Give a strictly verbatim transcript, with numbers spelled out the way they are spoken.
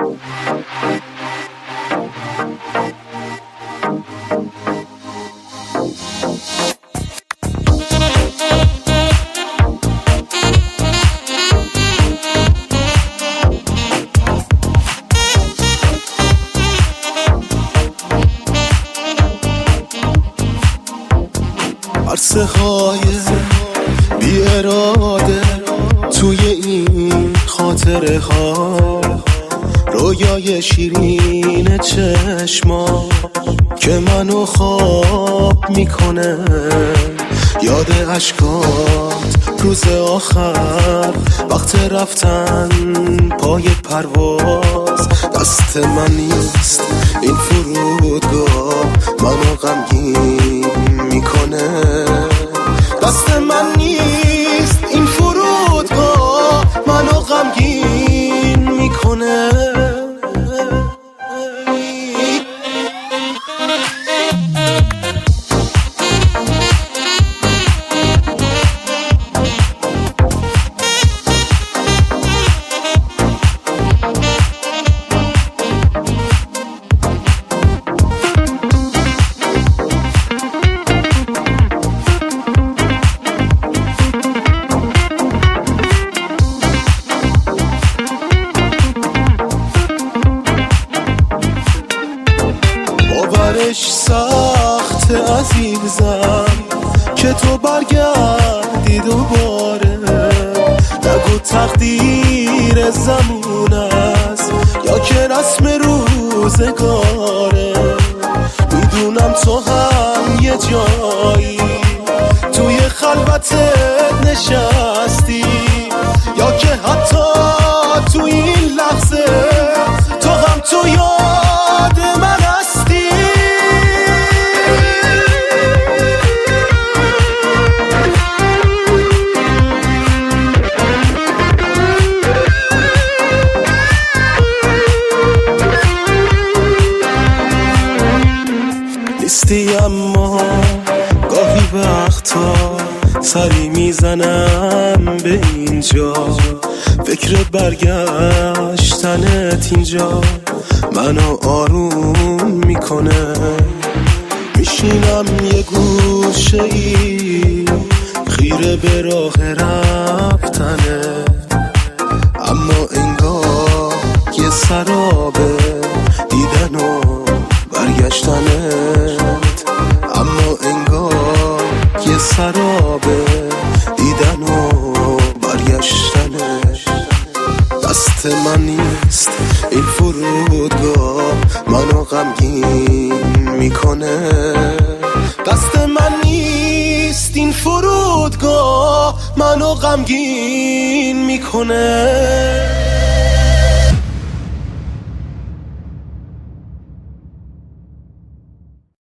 عرصه های بی اراده توی این خاطره ها، رویای شیرین چشما که منو خواب میکنه، یاد اشکات روز آخر وقت رفتن پای پرواز. دست من نیست این فرودگاه منو غمگین میکنه، دست من نیست این فرودگاه منو غمگین میکنه. باورش سخت عزیزم که تو برگردی دوباره، نگو تقدیر زمون است یا که رسم روزگاره. میدونم تو هم یه جایی توی خلوتت نشستی، یا که حتی توی این لحظه تو هم تو یاد من هستی. نیستی اما گاهی وقتا سری میزنم به اینجا، فکر برگشتنت اینجا منو آروم میکنه. میشینم یه گوشه ای خیره به راه رفتنه، اما انگار یه سرابه دیدن و برگشتنت، اما انگار یه سرابه دیدن و برگشتنت. دست من نیست این فرودگاه منو غمگین میکنه، دست من نیست این فرودگاه منو غمگین میکنه.